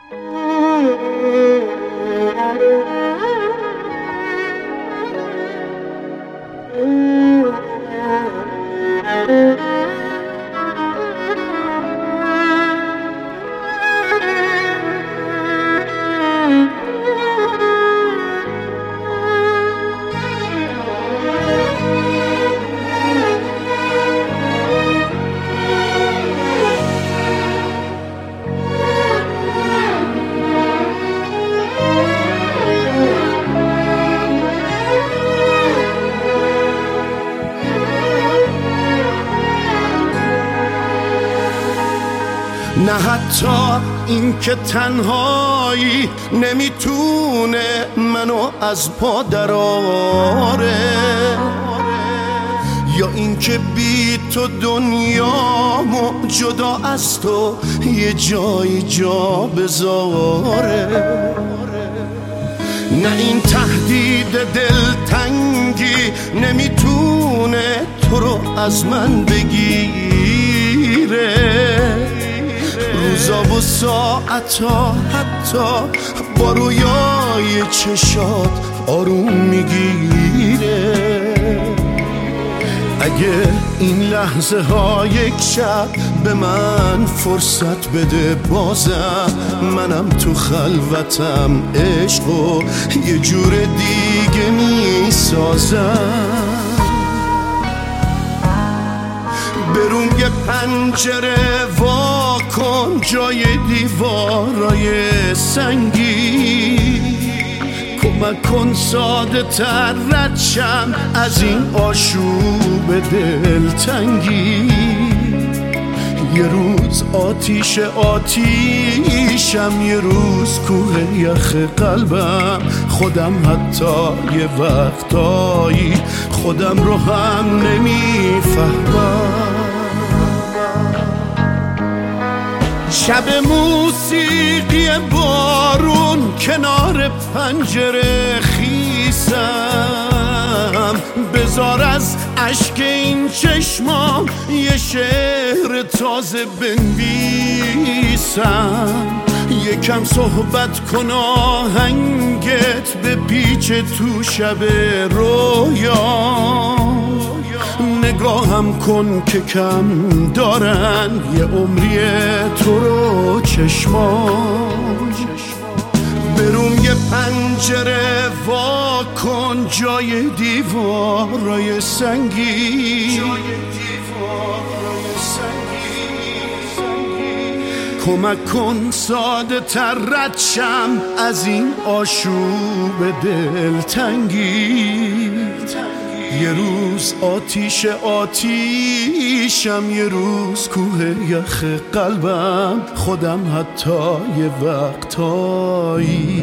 نه حتی این که تنهایی نمیتونه منو از پا دراره، یا این که بی تو دنیامو جدا از تو یه جایی جا بذاره. نه این تهدید دلتنگی نمیتونه تو رو از من بگیره، روزا و ساعتا حتی با رویای چشات آروم میگیره. اگه این لحظه ها یک شب به من فرصت بده، بازم منم تو خلوتم عشقو یه جور دیگه میسازم. برون یه پنجره وا کن جای دیوارای سنگی، کمک کن ساده تر رد شم از این آشوب دلتنگی. یه روز آتیشم، یه روز کوه یخ قلبم، خودم حتی یه وقتایی خودم رو هم نمیفهمم. شب موسیقی بارون کنار پنجره خیسم، بذار از اشک این چشمام یه شعر تازه بنویسم. یکم صحبت کن آهنگت به پیچ تو شب رویا، نگاهم کن که کم دارن یه عمری تو رو چشمان. برون یه پنجره وا کن جای دیوارای سنگی، کمک کن ساده تر رد شم از این آشوب دلتنگی. یه روز آتیشم، یه روز کوه یخ قلبم، خودم حتی یه وقتایی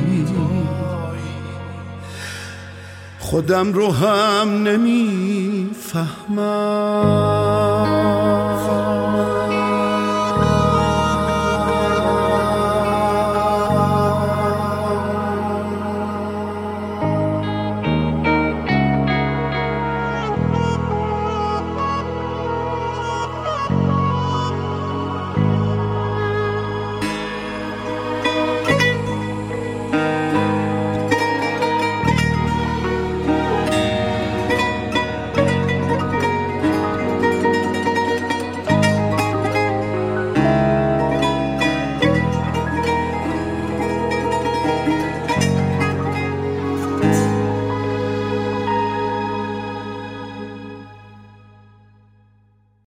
خودم رو هم نمیفهمم.